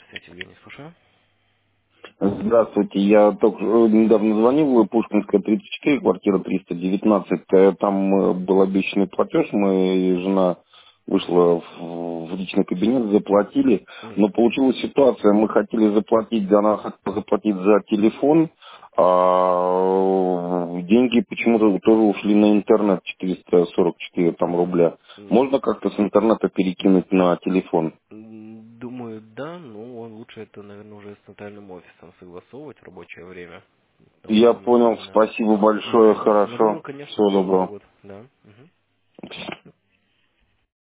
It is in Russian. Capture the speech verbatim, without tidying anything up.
Здравствуйте, Евгений, слушаю. Здравствуйте, я только э, недавно звонил, Пушкинская, тридцать четыре, квартира триста девятнадцать. Э, Там э, был обещанный платеж, мы и жена вышла в, в личный кабинет, заплатили. Но Мгм. получилась ситуация, мы хотели заплатить, за нас заплатить за телефон, а э, деньги почему-то тоже ушли на интернет, четыреста сорок четыре там рубля. М, Можно как-то с интернета перекинуть на телефон? м, Думаю, да, но лучше это, наверное, уже с центральным офисом согласовывать в рабочее время. Потому Я что, понял, м, да. спасибо большое, Мгм. Но хорошо, думаю, конечно, всего вам доброго. помогут, да. Мгм.